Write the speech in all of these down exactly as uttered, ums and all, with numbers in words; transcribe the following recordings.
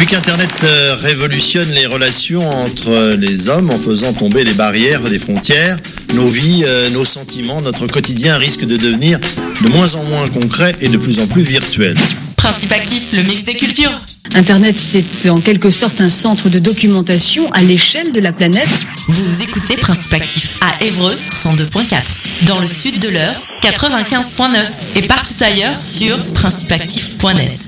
Depuis qu'Internet révolutionne les relations entre les hommes en faisant tomber les barrières des frontières, nos vies, nos sentiments, notre quotidien risque de devenir de moins en moins concret et de plus en plus virtuel. Principe Actif, le mix des cultures. Internet, c'est en quelque sorte un centre de documentation à l'échelle de la planète. Vous écoutez Principe Actif à Évreux, cent deux virgule quatre. Dans le sud de l'Eure, quatre-vingt-quinze virgule neuf. Et partout ailleurs sur principe actif point net.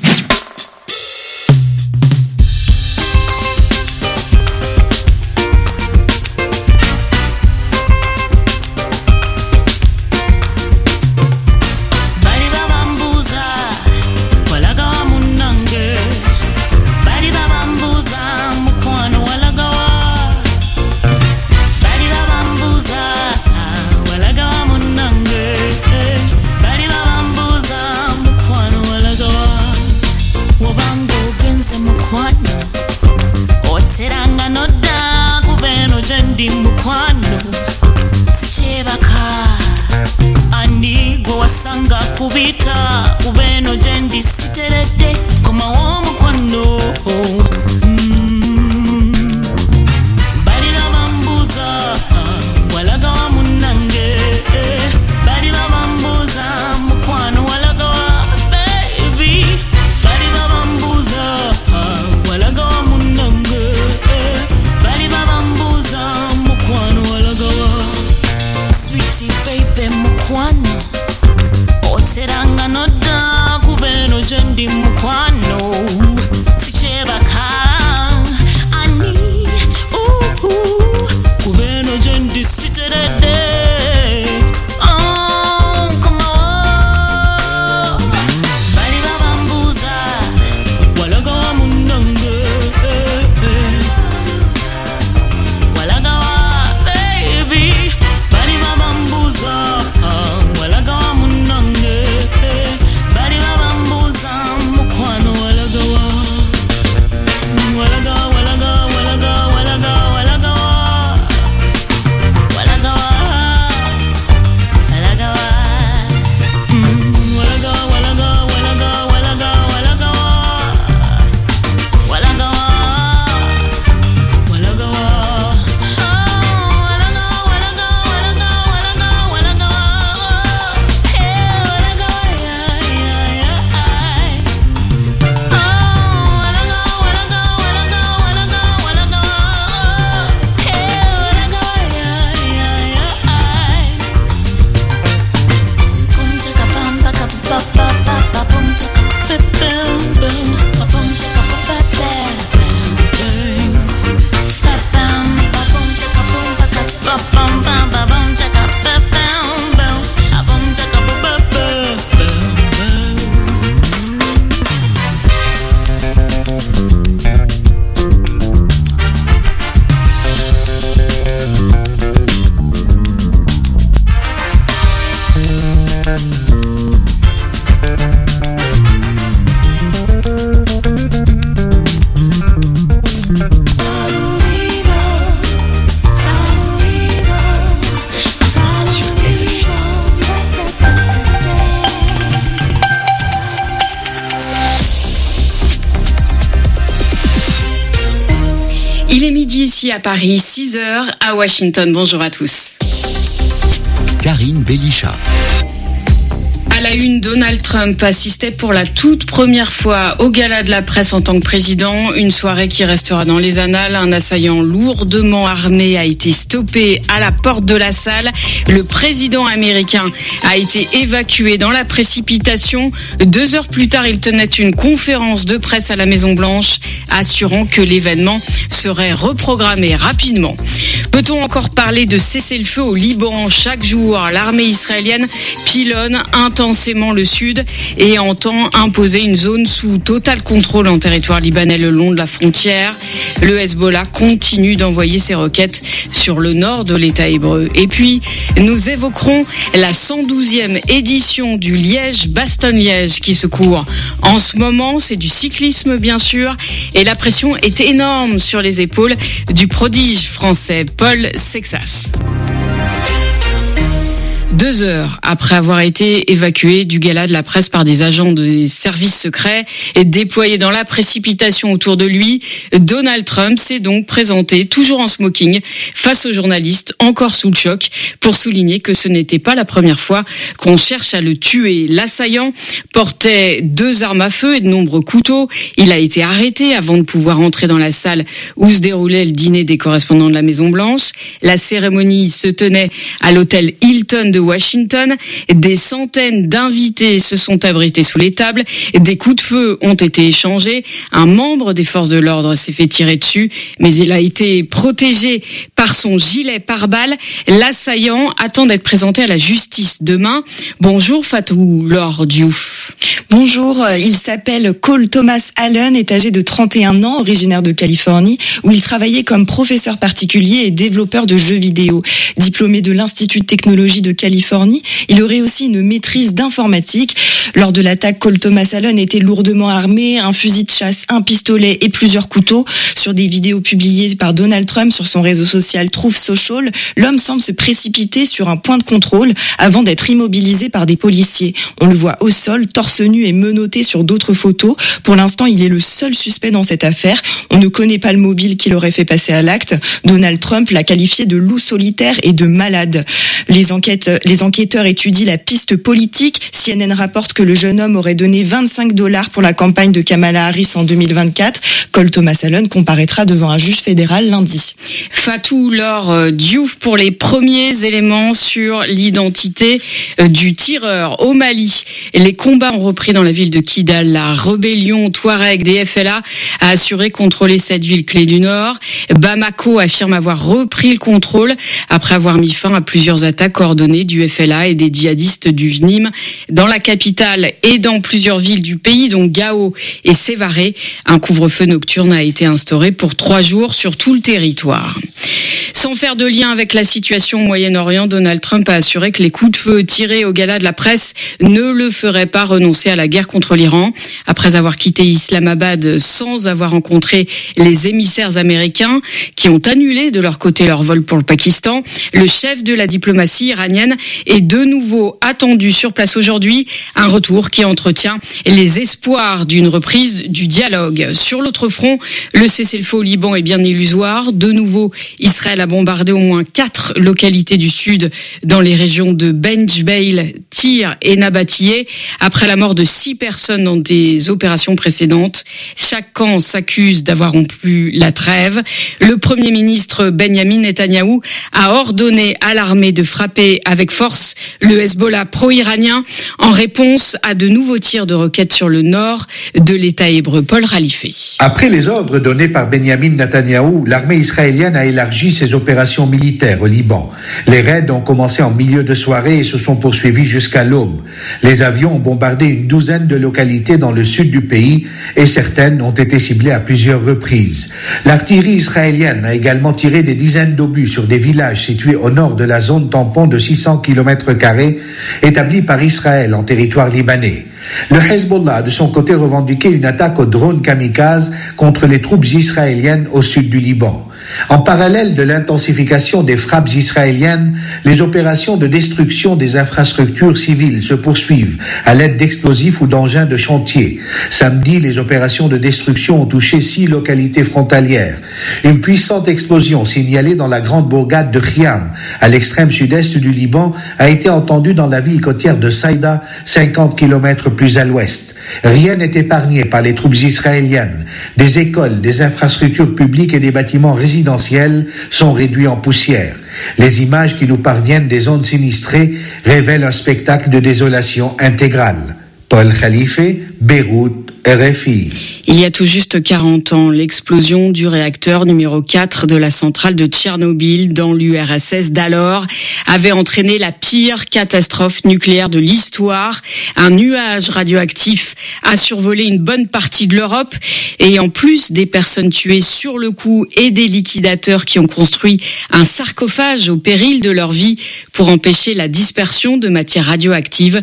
Ici à Paris, six heures à Washington. Bonjour à tous. Karine Bélichat. À la une, Donald Trump assistait pour la toute première fois au gala de la presse en tant que président. Une soirée qui restera dans les annales. Un assaillant lourdement armé a été stoppé à la porte de la salle. Le président américain a été évacué dans la précipitation. Deux heures plus tard, il tenait une conférence de presse à la Maison-Blanche, assurant que l'événement serait reprogrammé rapidement. Peut-on encore parler de cessez-le-feu au Liban? Chaque jour, l'armée israélienne pilonne intensément le sud et entend imposer une zone sous total contrôle en territoire libanais le long de la frontière. Le Hezbollah continue d'envoyer ses roquettes sur le nord de l'État hébreu. Et puis, nous évoquerons la cent douzième édition du Liège-Bastogne-Liège qui se court. En ce moment, c'est du cyclisme bien sûr, et la pression est énorme sur les épaules du prodige français Paul Sexas. Deux heures après avoir été évacué du gala de la presse par des agents des services secrets et déployés dans la précipitation autour de lui, Donald Trump s'est donc présenté, toujours en smoking, face aux journalistes, encore sous le choc, pour souligner que ce n'était pas la première fois qu'on cherche à le tuer. L'assaillant portait deux armes à feu et de nombreux couteaux. Il a été arrêté avant de pouvoir entrer dans la salle où se déroulait le dîner des correspondants de la Maison-Blanche. La cérémonie se tenait à l'hôtel Hilton de Washington. Des centaines d'invités se sont abrités sous les tables. Des coups de feu ont été échangés. Un membre des forces de l'ordre s'est fait tirer dessus, mais il a été protégé par son gilet pare-balles. L'assaillant attend d'être présenté à la justice demain. Bonjour Fatou Laure Diouf. Bonjour, il s'appelle Cole Thomas Allen, est âgé de trente et un ans, originaire de Californie, où il travaillait comme professeur particulier et développeur de jeux vidéo. Diplômé de l'Institut de technologie de Californie, il aurait aussi une maîtrise d'informatique. Lors de l'attaque, Cole Thomas Allen était lourdement armé, un fusil de chasse, un pistolet et plusieurs couteaux. Sur des vidéos publiées par Donald Trump sur son réseau social Truth Social, l'homme semble se précipiter sur un point de contrôle avant d'être immobilisé par des policiers. On le voit au sol, torse nu et menotté sur d'autres photos. Pour l'instant, il est le seul suspect dans cette affaire. On ne connaît pas le mobile qui l'aurait fait passer à l'acte. Donald Trump l'a qualifié de loup solitaire et de malade. Les enquêtes, les enquêteurs étudient la piste politique. C N N rapporte que le jeune homme aurait donné vingt-cinq dollars pour la campagne de Kamala Harris en deux mille vingt-quatre. Cole Thomas Allen comparaîtra devant un juge fédéral lundi. Fatou Laure Diouf pour les premiers éléments sur l'identité du tireur au Mali. Les combats ont repris dans la ville de Kidal. La rébellion Touareg des F L A a assuré contrôler cette ville clé du Nord. Bamako affirme avoir repris le contrôle après avoir mis fin à plusieurs attaques coordonnées du F L A et des djihadistes du J N I M dans la capitale et dans plusieurs villes du pays, dont Gao et Sévaré. Un couvre-feu nocturne a été instauré pour trois jours sur tout le territoire. Sans faire de lien avec la situation au Moyen-Orient, Donald Trump a assuré que les coups de feu tirés au gala de la presse ne le feraient pas renoncer à la guerre contre l'Iran. Après avoir quitté Islamabad sans avoir rencontré les émissaires américains qui ont annulé de leur côté leur vol pour le Pakistan, le chef de la diplomatie iranienne est de nouveau attendu sur place aujourd'hui. Un retour qui entretient les espoirs d'une reprise du dialogue. Sur l'autre front, le cessez-le-feu au Liban est bien illusoire. De nouveau, Israël a bombardé au moins quatre localités du sud dans les régions de Benjbeil, Tyr et Nabatiyeh après la mort de six personnes dans des opérations précédentes. Chaque camp s'accuse d'avoir rompu la trêve. Le Premier ministre Benyamin Netanyahou a ordonné à l'armée de frapper avec force le Hezbollah pro-iranien en réponse à de nouveaux tirs de roquettes sur le nord de l'État hébreu. Paul Ralifé. Après les ordres donnés par Benyamin Netanyahou, l'armée israélienne a élargi ses opérations militaires au Liban. Les raids ont commencé en milieu de soirée et se sont poursuivis jusqu'à l'aube. Les avions ont bombardé une douzaine de localités dans le sud du pays et certaines ont été ciblées à plusieurs reprises. L'artillerie israélienne a également tiré des dizaines d'obus sur des villages situés au nord de la zone tampon de six cents kilomètres carrés établie par Israël en territoire libanais. Le Hezbollah, de son côté, revendiquait une attaque au drone kamikaze contre les troupes israéliennes au sud du Liban. En parallèle de l'intensification des frappes israéliennes, les opérations de destruction des infrastructures civiles se poursuivent à l'aide d'explosifs ou d'engins de chantier. Samedi, les opérations de destruction ont touché six localités frontalières. Une puissante explosion signalée dans la grande bourgade de Khiam, à l'extrême sud-est du Liban, a été entendue dans la ville côtière de Saïda, cinquante kilomètres plus à l'ouest. Rien n'est épargné par les troupes israéliennes. Des écoles, des infrastructures publiques et des bâtiments résidentiels sont réduits en poussière. Les images qui nous parviennent des zones sinistrées révèlent un spectacle de désolation intégrale. Paul Khalife, Beyrouth, R F I. Il y a tout juste quarante ans, l'explosion du réacteur numéro quatre de la centrale de Tchernobyl dans l'U R S S d'alors avait entraîné la pire catastrophe nucléaire de l'histoire. Un nuage radioactif a survolé une bonne partie de l'Europe et en plus des personnes tuées sur le coup et des liquidateurs qui ont construit un sarcophage au péril de leur vie pour empêcher la dispersion de matière radioactive, plus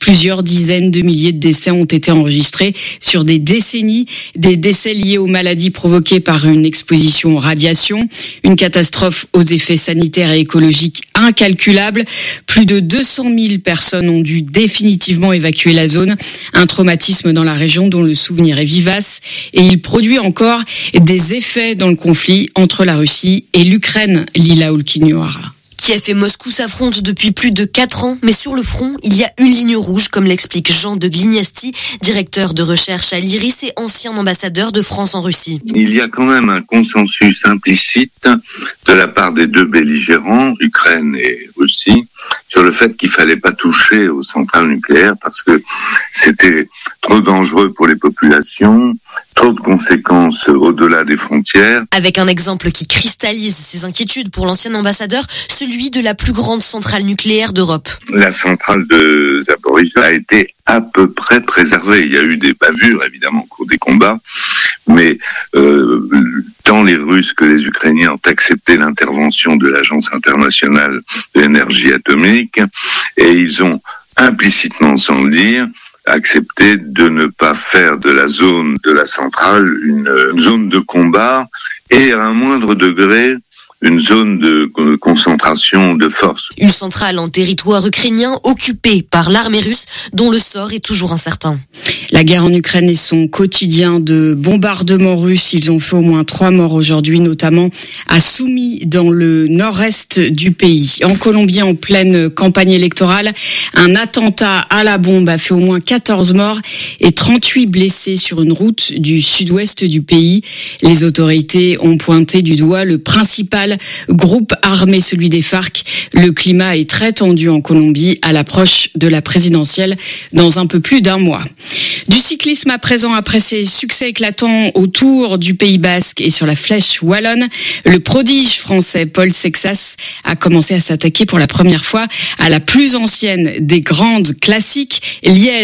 Plusieurs dizaines de milliers de décès ont été enregistrés sur des décennies, des décès liés aux maladies provoquées par une exposition aux radiations, une catastrophe aux effets sanitaires et écologiques incalculables. Plus de deux cent mille personnes ont dû définitivement évacuer la zone, un traumatisme dans la région dont le souvenir est vivace, et il produit encore des effets dans le conflit entre la Russie et l'Ukraine. Lila Oulkinoara. Kiev et Moscou s'affrontent depuis plus de quatre ans, mais sur le front, il y a une ligne rouge, comme l'explique Jean de Glignasti, directeur de recherche à l'I R I S et ancien ambassadeur de France en Russie. Il y a quand même un consensus implicite de la part des deux belligérants, Ukraine et Russie, sur le fait qu'il fallait pas toucher aux centrales nucléaires parce que c'était trop dangereux pour les populations, trop de conséquences au-delà des frontières. Avec un exemple qui cristallise ces inquiétudes pour l'ancien ambassadeur, celui de la plus grande centrale nucléaire d'Europe. La centrale de Zaporijia a été à peu près préservée. Il y a eu des bavures, évidemment, au cours des combats, mais euh, tant les Russes que les Ukrainiens ont accepté l'intervention de l'Agence internationale de l'énergie atomique, et ils ont implicitement, sans le dire, accepté de ne pas faire de la zone de la centrale une, une zone de combat et à un moindre degré une zone de concentration de force. Une centrale en territoire ukrainien occupée par l'armée russe dont le sort est toujours incertain. La guerre en Ukraine et son quotidien de bombardements russes, ils ont fait au moins trois morts aujourd'hui, notamment à Soumy dans le nord-est du pays. En Colombie, en pleine campagne électorale, un attentat à la bombe a fait au moins quatorze morts et trente-huit blessés sur une route du sud-ouest du pays. Les autorités ont pointé du doigt le principal groupe armé, celui des FARC. Le climat est très tendu en Colombie à l'approche de la présidentielle dans un peu plus d'un mois. Du cyclisme à présent, après ses succès éclatants autour du Pays Basque et sur la Flèche wallonne, le prodige français Paul Sexas a commencé à s'attaquer pour la première fois à la plus ancienne des grandes classiques,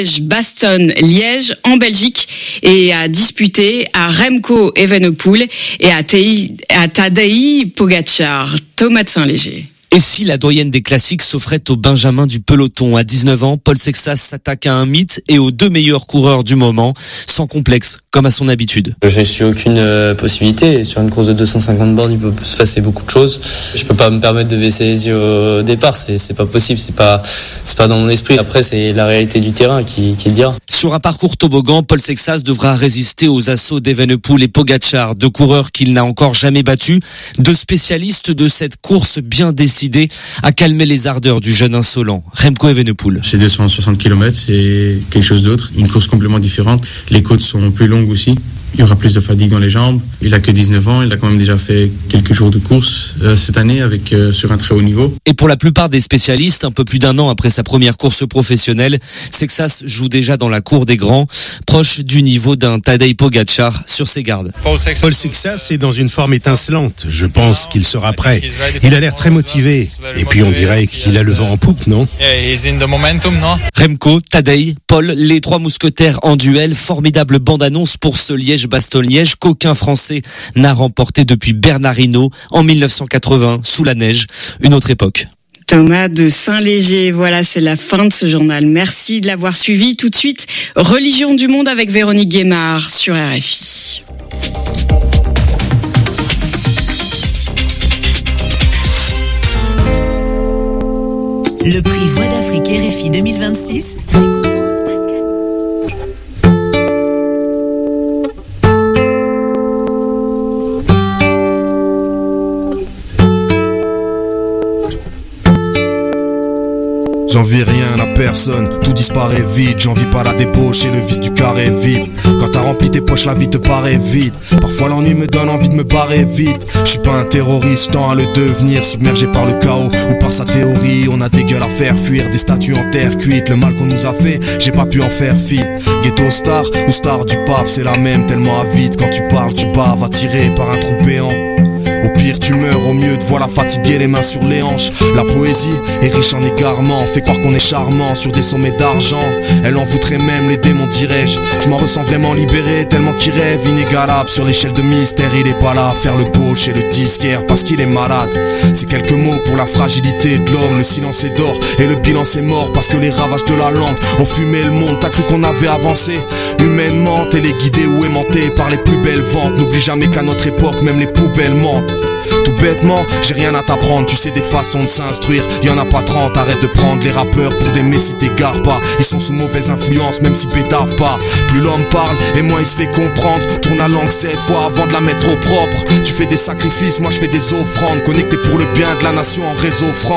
Liège-Bastogne-Liège en Belgique, et a disputé à Remco Evenepoel et à, Tei, à Tadej Pogacar. Thomas de Saint-Léger. Et si la doyenne des classiques s'offrait au Benjamin du peloton? À dix-neuf ans, Paul Sexas s'attaque à un mythe et aux deux meilleurs coureurs du moment, sans complexe, comme à son habitude. Je n'ai su aucune euh, possibilité. Sur une course de deux cent cinquante bornes, il peut se passer beaucoup de choses. Je peux pas me permettre de baisser les yeux au départ. C'est, c'est pas possible. C'est pas, c'est pas dans mon esprit. Après, c'est la réalité du terrain qui, qui le dira. Sur un parcours toboggan, Paul Sexas devra résister aux assauts d'Evenepoel et Pogacar, deux coureurs qu'il n'a encore jamais battus, deux spécialistes de cette course bien décidée à calmer les ardeurs du jeune insolent, Remco Evenepoel. C'est deux cent soixante kilomètres, c'est quelque chose d'autre, une course complètement différente. Les côtes sont plus longues aussi. Il y aura plus de fatigue dans les jambes. Il a que dix-neuf ans, il a quand même déjà fait quelques jours de course euh, cette année avec euh, sur un très haut niveau. Et pour la plupart des spécialistes, un peu plus d'un an après sa première course professionnelle, Sexas joue déjà dans la cour des grands, proche du niveau d'un Tadej Pogacar sur ses gardes. Paul Sexas est dans une forme étincelante. Je pense qu'il sera prêt. Il a l'air très motivé. Et puis on dirait qu'il a le vent en poupe, non? Remco, Tadej, Paul, les trois mousquetaires en duel, formidable bande-annonce pour ce Liège-Bastogne-Liège qu'aucun Français n'a remporté depuis Bernard Hinault en mille neuf cent quatre-vingts, sous la neige, une autre époque. Thomas de Saint-Léger, voilà, c'est la fin de ce journal. Merci de l'avoir suivi. Tout de suite, Religion du monde avec Véronique Guémard sur R F I. Le prix Voix d'Afrique R F I deux mille vingt-six récompense Pascal. J'envie rien à personne, tout disparaît vite. J'envie pas la débauche et le vice du carré vide. Quand t'as rempli tes poches, la vie te paraît vide. Parfois l'ennui me donne envie de me barrer vite. Je suis pas un terroriste, tends à le devenir. Submergé par le chaos ou par sa théorie. On a des gueules à faire fuir, des statues en terre cuite. Le mal qu'on nous a fait, j'ai pas pu en faire fi. Ghetto star ou star du paf, c'est la même, tellement avide. Quand tu parles, tu baves, attiré par un trou béant. Au pire tu meurs, au mieux te voilà fatigué les mains sur les hanches. La poésie est riche en égarements, fait croire qu'on est charmant sur des sommets d'argent. Elle en voudrait même les démons, dirais-je. Je m'en ressens vraiment libéré, tellement qu'il rêve inégalable. Sur l'échelle de mystère, il est pas là à faire le beau chez le disquaire parce qu'il est malade. C'est quelques mots pour la fragilité de l'homme. Le silence est d'or et le bilan c'est mort parce que les ravages de la langue ont fumé le monde. T'as cru qu'on avait avancé humainement, téléguidé ou aimanté par les plus belles ventes. N'oublie jamais qu'à notre époque même les poubelles mentent. Tout bêtement, j'ai rien à t'apprendre, tu sais des façons de s'instruire. Y'en a pas trente, arrête de prendre les rappeurs pour des messies, t'égares pas. Ils sont sous mauvaise influence même s'ils pétavent pas. Plus l'homme parle et moins il se fait comprendre. Tourne la langue sept fois avant de la mettre au propre. Tu fais des sacrifices, moi je fais des offrandes. Connecté pour le bien de la nation en réseau franc.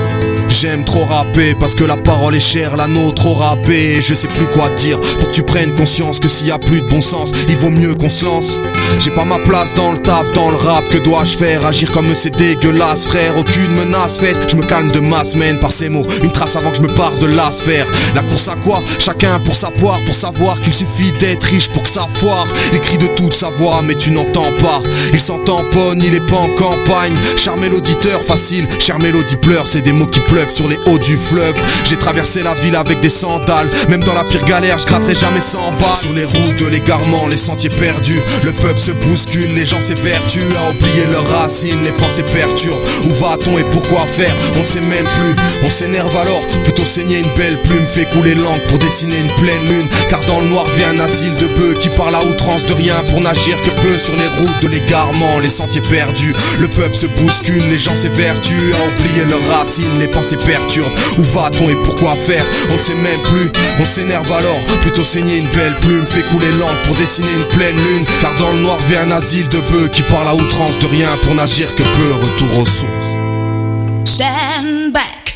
J'aime trop rapper parce que la parole est chère, la nôtre au rappé. Je sais plus quoi dire pour que tu prennes conscience que s'il y a plus de bon sens, il vaut mieux qu'on se lance. J'ai pas ma place dans le taf, dans le rap, que dois-je faire? Agir comme c'est dégueulasse frère, aucune menace faite. Je me calme de ma semaine par ces mots, une trace avant que je me barre de la sphère. La course à quoi? Chacun pour sa poire, pour savoir qu'il suffit d'être riche pour que ça foire. Il crie de toute sa voix mais tu n'entends pas. Il s'en tamponne, il est pas en campagne. Charmer l'auditeur facile, chère mélodie pleure, c'est des mots qui pleuvent sur les hauts du fleuve. J'ai traversé la ville avec des sandales. Même dans la pire galère, je gratterai jamais cent balles. Sur les routes de l'égarement, les sentiers perdus, le peuple se bouscule, les gens s'évertuent à oublier leurs racines, les pensées perturbent. Où va-t-on et pourquoi faire? On ne sait même plus, on s'énerve alors. Plutôt saigner une belle plume, fait couler l'encre pour dessiner une pleine lune. Car dans le noir vient un asile de bœufs qui parle à outrance de rien pour n'agir que peu. Sur les routes de l'égarement, les sentiers perdus, le peuple se bouscule, les gens s'évertuent à oublier leurs racines, les pensées perturbe. Où va-t-on et pourquoi faire? On ne sait même plus, on s'énerve alors. Plutôt saigner une belle plume, fait couler l'encre pour dessiner une pleine lune. Car dans le noir vient un asile de bœufs qui parle à outrance de rien pour n'agir que peu. Retour aux sources. Stand back.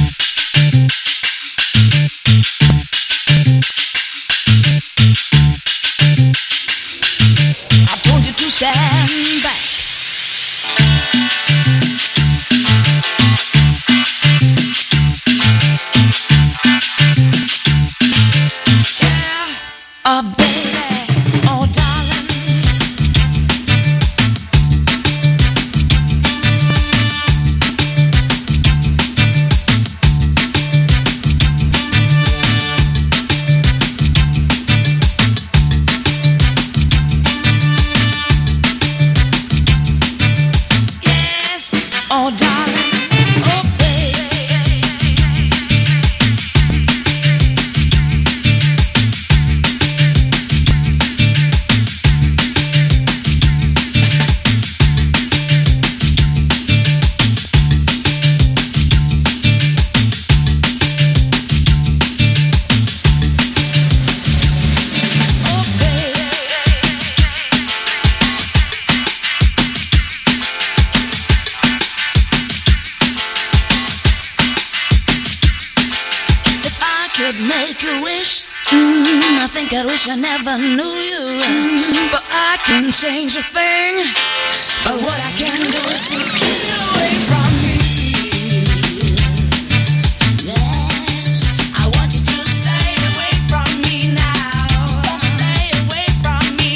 I told you to stand back. Oh baby, oh darling. Yes, oh darling, oh make a wish. Mm, I think I wish I never knew you. But I can change a thing. But what I can do is to keep you away from me. Yes, I want you to stay away from me now. Stay away from me.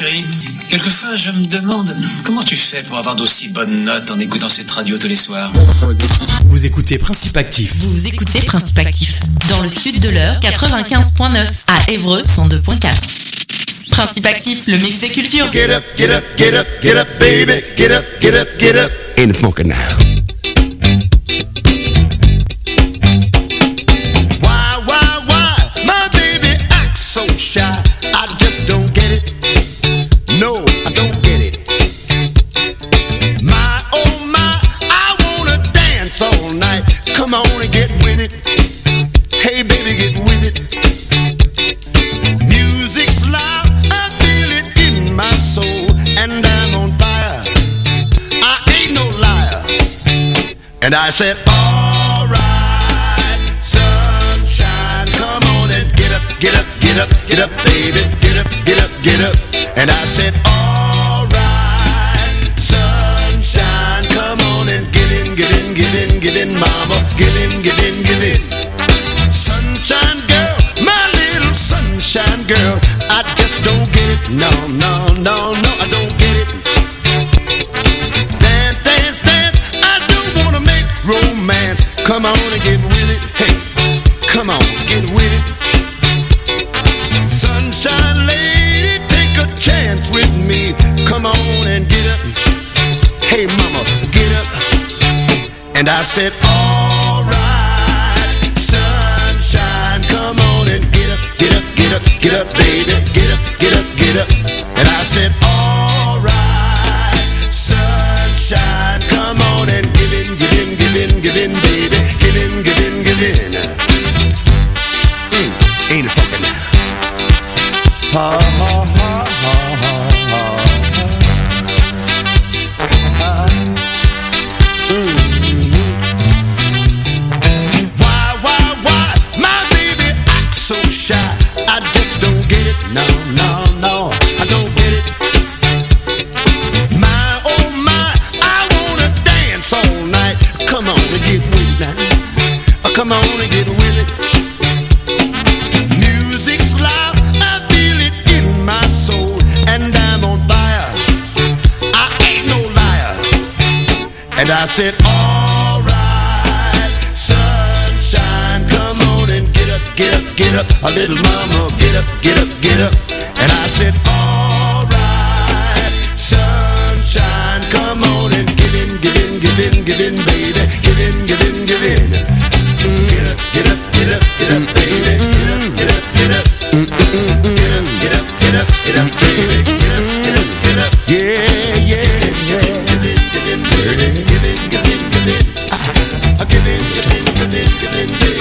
chérie. Quelquefois, je me demande comment tu fais pour avoir d'aussi bonnes notes en écoutant cette radio tous les soirs. Vous écoutez Principe Actif. Vous écoutez Principe Actif. Dans le sud de l'heure, quatre-vingt-quinze point neuf. À Évreux, cent deux point quatre. Principe Actif, le mix des cultures. Get up, get up, get up, get up, baby. Get up, get up, get up. Ain't funky now. Why, why, why? My baby acts so shy. I just don't get it. No, I don't get it. My, oh my, I wanna dance all night. Come on and get with it. Hey baby, get with it. Music's loud, I feel it in my soul. And I'm on fire, I ain't no liar. And I said, alright, sunshine, come on and get up, get up, get up, get up, baby. Get up, get up, get up. And I said, alright, sunshine, come on and give in, give in, give in, give in, mama. Give in, give in, give in. Sunshine girl, my little sunshine girl, I just don't get it. No, no, no, no, I don't get it. Dance, dance, dance, I don't wanna make romance. Come on and get with it. Hey, come on, get with it. Sunshine lady, take a chance with me. Come on and get up. Hey mama, get up. And I said, alright, sunshine, come on and get up, get up, get up, get up, baby. Get up, get up, get up. And I said, alright, sunshine, come on and give in, give in, give in, give in, baby. Give in, give in, give in. Mm, ain't it fucking now? Ha, ha, ha, ha, ha, ha. Mm-hmm. Why, why, why? My baby acts so shy. I just don't get it. No, no, no, I don't get it. My, oh my, I wanna dance all night. Come on and get with it now. Come on and get with it. Music's loud, I feel it in my soul, and I'm on fire. I ain't no liar. And I said, alright, sunshine, come on and get up, get up, get up. A little mama, get up, get up, get up. And I said, alright, sunshine, come on and give in, give in, give in, give in, baby. Give in, give in, give in. Mm, get up, get up, get up, get up, baby. Get up, get up, get up. Mm, mm, mm, get up, get up, get up, get up, baby. Get up, get up, get up. Yeah, yeah, yeah. Give in, give in, baby. Give in, give in, give in. Ah, give in, give in, give in, give in, baby.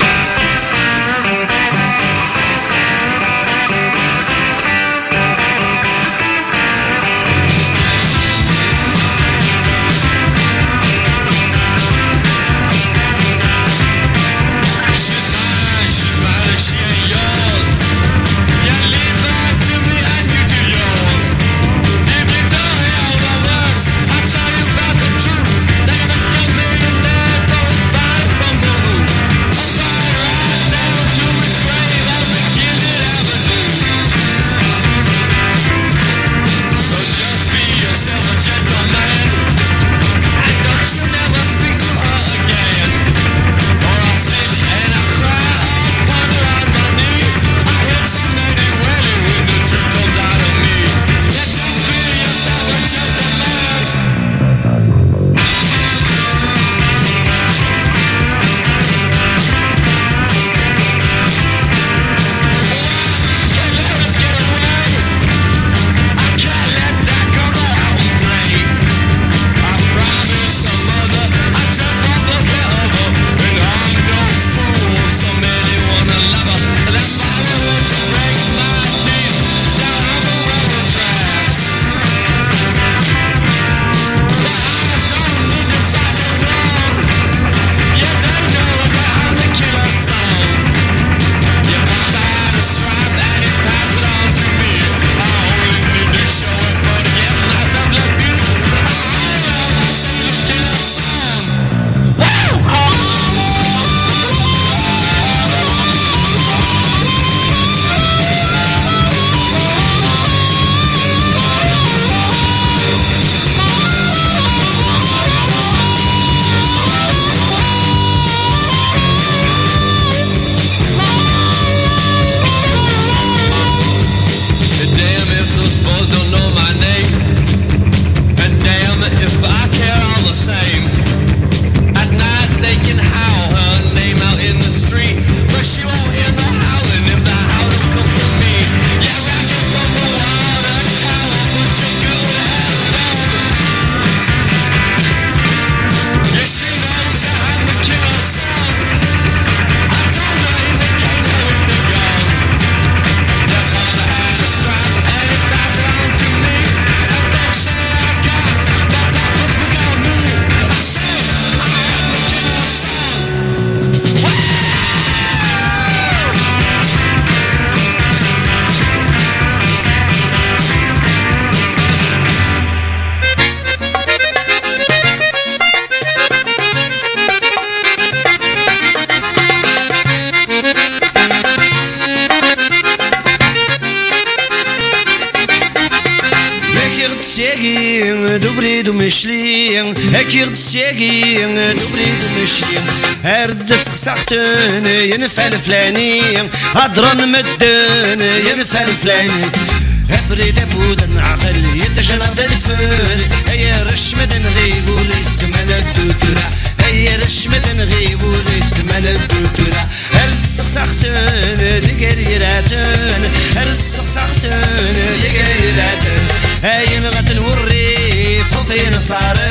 سياقي دبريد ومشلي هكي غد سياقي دبريد ومشلي هرد سخسختن ينفع الفلاني هضرن مدن ينفع الفلاني بريد بودن عقل يتجنب الفر هيا رش مدن غيب ولسمن الدكرة هيا رش مدن غيب ولسمن الدكرة السخسختن دقريراتن السخسختن دقريراتن هاي نغتن والريف وفين صار